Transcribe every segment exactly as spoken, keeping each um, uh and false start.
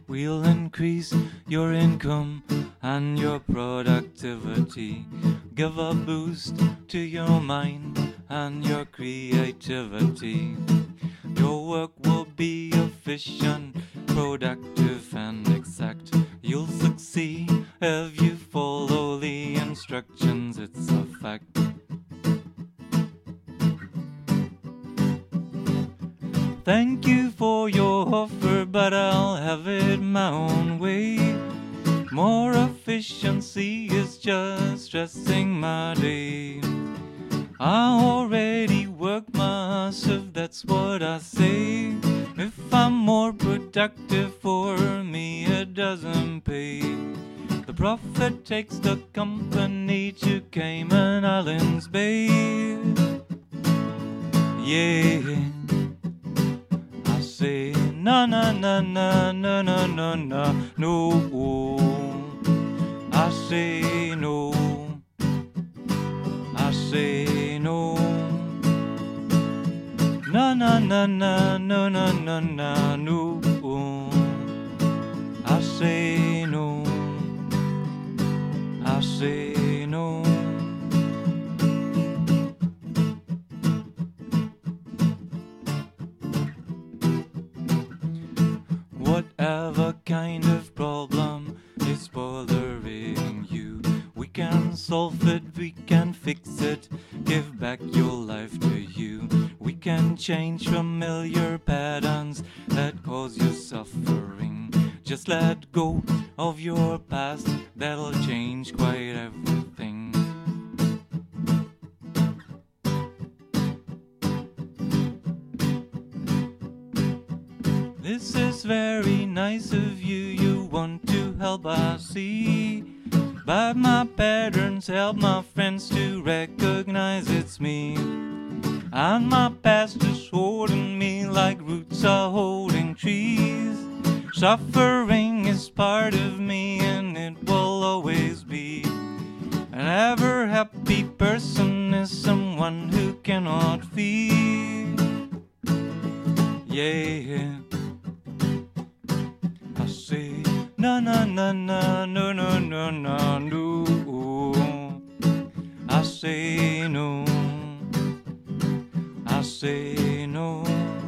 We'll increase your income and your productivity. Give a boost to your mind and your creativity. Your work will be efficient, productive, and exact. You'll succeed if you follow the instructions, it's a fact. Thank you for your offer, but I'll have it my own way. More efficiency is just stressing my day. I already work my ass if that's what I say. If I'm more productive, for me it doesn't pay. The prophet takes the company to Cayman Islands Bay. Yeah, I say na na na na na na na na no. I say no. I say no. Na na na na no na na na no. I say no. I say no. Whatever kind of problem is bothering you, we can solve it, we can fix it, give back your life to you. We can change familiar patterns that cause you suffering. Just let go of your past, that'll change quite everything. This is very nice of you, you want to help, I see. But my patterns help my friends to recognize it's me. And my past is holding me like roots are holding trees. Suffering is part of me and it will always be. An ever happy person is someone who cannot feel. Yeah, I say na na na na no no no no no. I say no. I say no.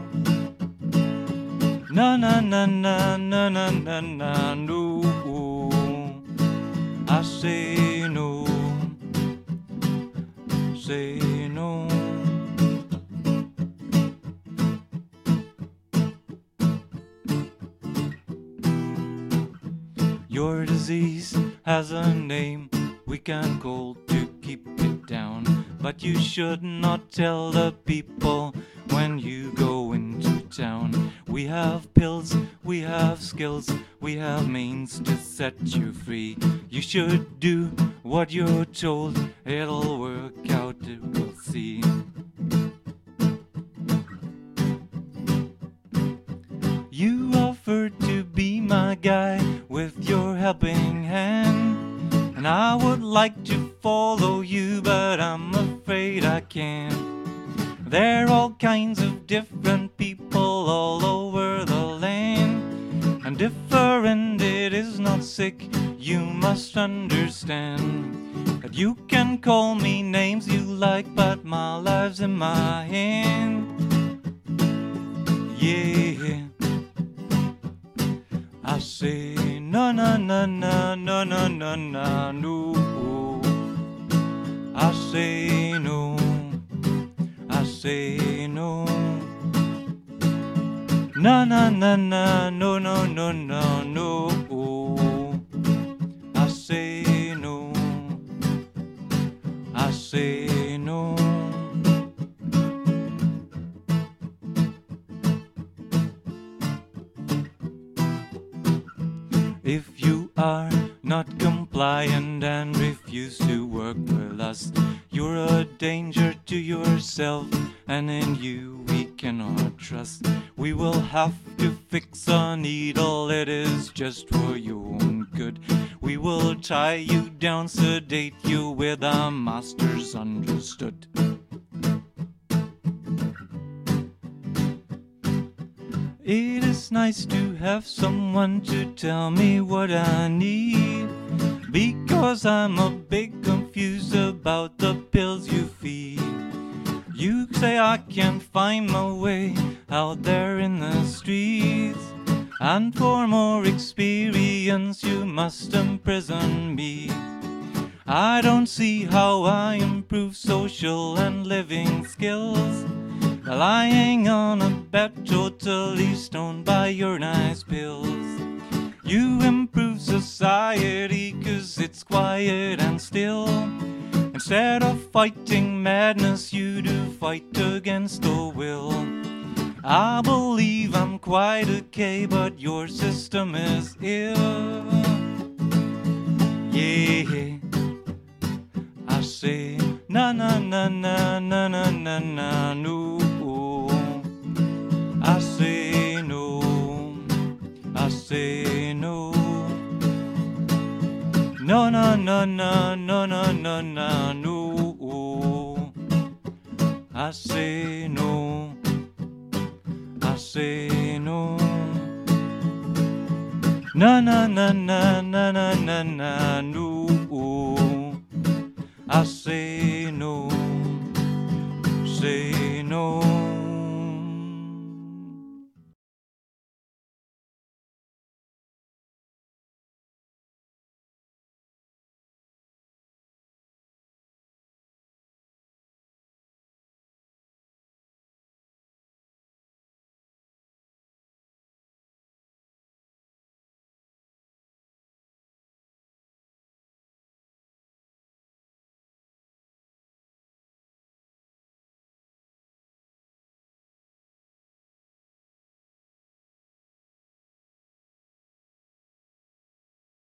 Na na na na na na na na no. I say no. Say no. Your disease has a name we can call to keep it down, but you should not tell the people when you go into town. We have pills, we have skills, we have means to set you free. You should do what you're told, it'll work out, it will see. You offered to be my guy with your helping hand, and I would like to follow you, but I'm afraid I can't. There are all kinds of different people all over the land, and different it is not sick, you must understand. That you can call me names you like, but my life's in my hand. Yeah, I say no no no no no no no no no. I say no. I say no. Na na na na no no no no no. I say no. I say no. If you are not compliant and refuse to work with us, you're a danger to yourself, and in you we cannot trust. We will have to fix a needle, it is just for your own good. We will tie you down, sedate you with our masters understood. It is nice to have someone to tell me what I need, because I'm a bit confused about the pills you feed. You say I can't find my way out there in the streets, and for more experience you must imprison me. I don't see how I improve social and living skills, lying on a bed totally stoned by your nice pills. You improve society 'cause it's quiet and still. Instead of fighting madness, you do fight against the will. I believe I'm quite okay, but your system is ill. Yeah, I say na na na na na na na na no. I say no, I say no. No, no, no, no, no, no, no, no, no. I say no, I say no. No, no, no, no, no, no, no, no, no. I say no.